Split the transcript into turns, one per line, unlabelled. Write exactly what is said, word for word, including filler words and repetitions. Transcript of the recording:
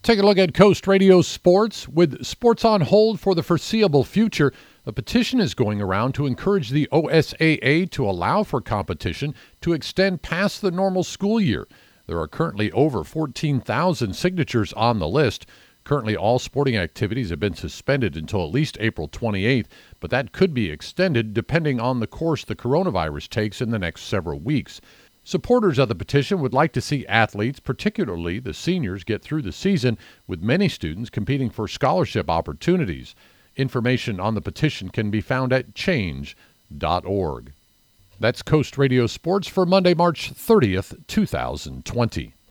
Take a look at Coast Radio Sports. With sports on hold for the foreseeable future, a petition is going around to encourage the O S A A to allow for competition to extend past the normal school year. There are currently over fourteen thousand signatures on the list. Currently, all sporting activities have been suspended until at least April twenty-eighth, but that could be extended depending on the course the coronavirus takes in the next several weeks. Supporters of the petition would like to see athletes, particularly the seniors, get through the season, with many students competing for scholarship opportunities. Information on the petition can be found at change dot org. That's Coast Radio Sports for Monday, March thirtieth, two thousand twenty.